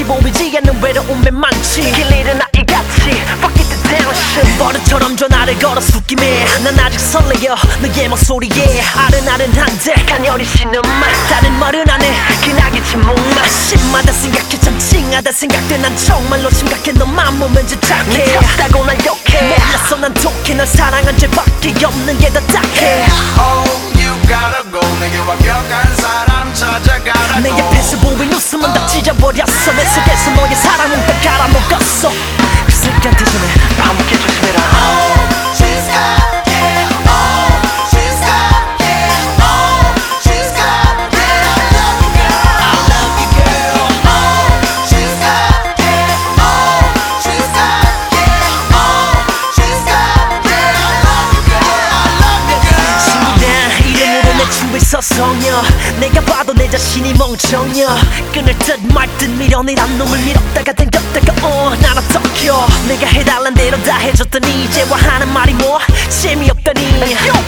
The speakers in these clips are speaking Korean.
보이지 않는 외로움에 많지 길 잃은 아이같이 Fuck it the down shit 버릇처럼 전화를 걸어 숙임해 난 아직 설레여 너의 목소리에 아른아른한데 간열이 신음만 다른 말은 안해 기나기지 목만 심하다 생각해 참 찡하다 생각돼 난 정말로 심각해 너만 보면 집착해 네 쳤다고 날 욕해 몰랐어 난 독해 널 사랑한 죄밖에 없는 게 더 딱해 Oh you gotta go 내게 완벽한 사람 찾아가라고 내 옆에서 보인 웃음은 다 찢어버렸어 내 속에서 너의 사랑은 다 갈아먹었어 그 새끼한테 전해 밤늦게 조심해라 She's got it Oh she's got it Oh she's got it I love you girl I love you girl Oh she's got it Oh she's got it Oh she's got it I love you girl I love you girl 신기한 이름으로 내 주위에 서성여 내가 봐도 내 자신이 멍청여 끊을 듯 말 듯 미련이란 놈을 밀었다가 당겼다가 난 어떡혀 내가 해달란 대로 다 해줬더니 이제와 하는 말이 뭐 재미없더니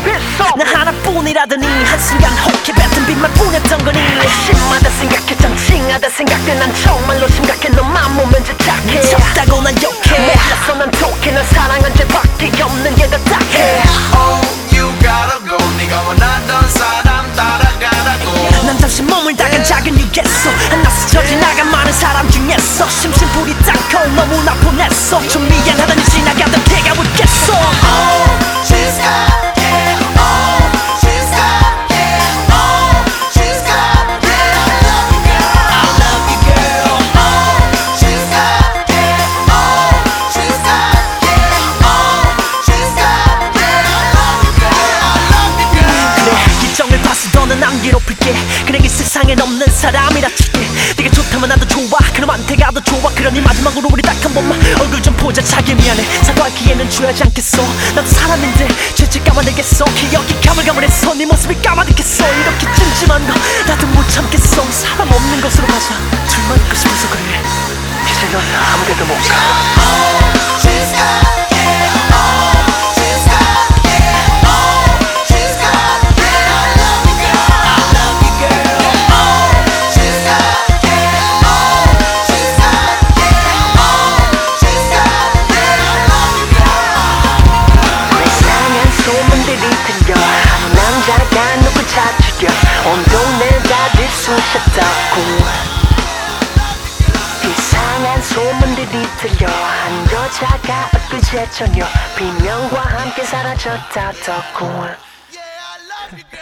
나 하나뿐이라더니 한순간 혹해 뱉은 빈말 뿐이었던 거니 심하다 생각해 참 찡하다 생각돼 난 정말로 심각해 너만 보면 집착해 미쳤다고 난 욕해 몰랐어 난 독해 널 사랑한 죄밖에 없는 게 더 딱해 Oh you gotta go 네가 원하던 사람 따라가라고 난 잠시 몸을 다간 작은 유겠어 하나 스쳐 지나간 많은 사람 중에서 심심풀이 땅고 너무나 보냈어 좀 미안하더니 지나가던 걔가 웃겠어 Oh she's got it Oh she's got it Oh she's got it I love you girl I love you girl Oh she's got it Oh she's got it Oh she's got it I love you girl I love you girl 그래 일정을 봐서 너는 안 괴롭힐게 그냥 이 세상엔 없는 사람이라 칠게 네가 좋다면 나도 좋아 그럼 한테가 더 좋아 그러니 마지막으로 우리 딱 한 번만 얼굴 좀 보자 자기 미안해 사과할 기회는 줘야지 않겠어 나도 사람인데 죄책감만 내겠어 기억이 가물가물해서 네 모습이 까마득했어 이렇게 찜찜한 거 나도 못 참겠어 사람 없는 곳으로 가자 둘만 있고 싶어서 그래 이제 넌 아무데도 못가 She's got it Oh she's got it Oh she's got it I love you girl I love you girl Oh she's got it Oh she's got it Oh she's got it I love you girl 이상한 소문들이 들려 한 남자가 누굴 찾으려 온 동네 다들 쑤셨다고 이상한 소문들이 들려 한 여자가 엊그제 저녁 비명과 함께 사라졌다더군 Yeah I love you girl